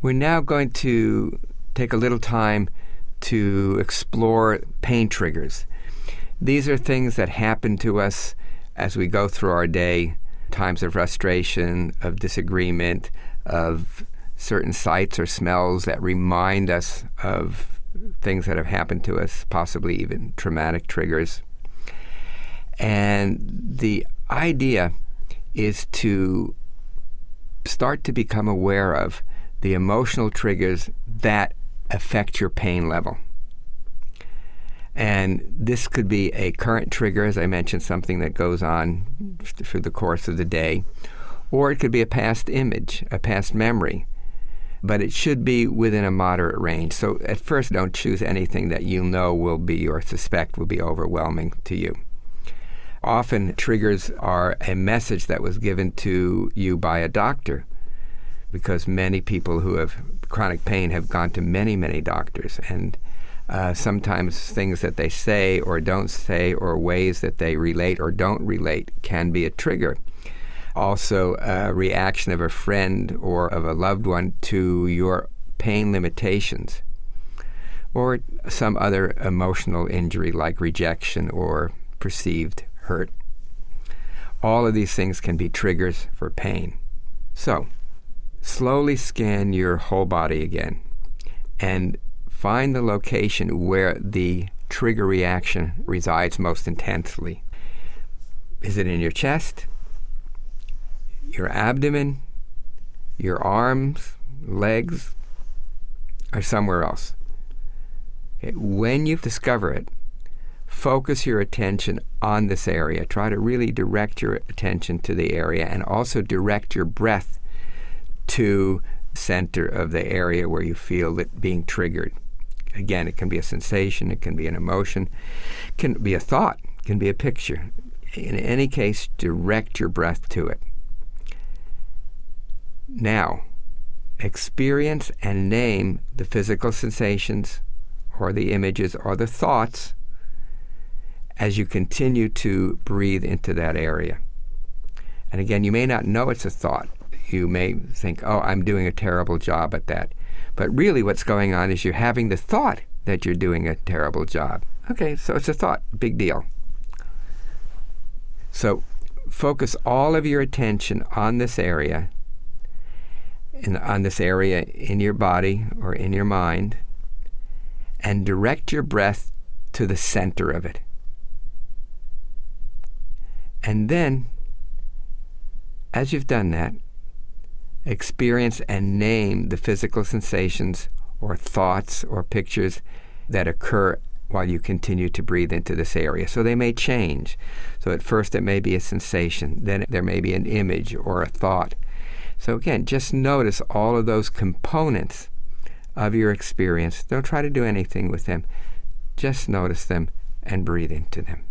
We're now going to take a little time to explore pain triggers. These are things that happen to us as we go through our day, times of frustration, of disagreement, of certain sights or smells that remind us of things that have happened to us, possibly even traumatic triggers. And the idea is to start to become aware of the emotional triggers that affect your pain level. And this could be a current trigger, as I mentioned, something that goes on through the course of the day, or it could be a past image, a past memory, but it should be within a moderate range. So at first, don't choose anything that you know will be or suspect will be overwhelming to you. Often, triggers are a message that was given to you by a doctor, because many people who have chronic pain have gone to many, many doctors, and sometimes things that they say or don't say or ways that they relate or don't relate can be a trigger. Also, a reaction of a friend or of a loved one to your pain limitations, or some other emotional injury like rejection or perceived hurt. All of these things can be triggers for pain. So, slowly scan your whole body again and find the location where the trigger reaction resides most intensely. Is it in your chest, your abdomen, your arms, legs, or somewhere else? Okay. When you discover it, focus your attention on this area. Try to really direct your attention to the area, and also direct your breath to the center of the area where you feel it being triggered. Again, it can be a sensation, it can be an emotion, it can be a thought, it can be a picture. In any case, direct your breath to it. Now, experience and name the physical sensations or the images or the thoughts as you continue to breathe into that area. And again, you may not know it's a thought. You may think, oh, I'm doing a terrible job at that. But really what's going on is you're having the thought that you're doing a terrible job. Okay, so it's a thought. Big deal. So focus all of your attention on this area, in your body or in your mind, and direct your breath to the center of it. And then, as you've done that, experience and name the physical sensations or thoughts or pictures that occur while you continue to breathe into this area. So they may change. So at first it may be a sensation, then there may be an image or a thought. So again, just notice all of those components of your experience. Don't try to do anything with them. Just notice them and breathe into them.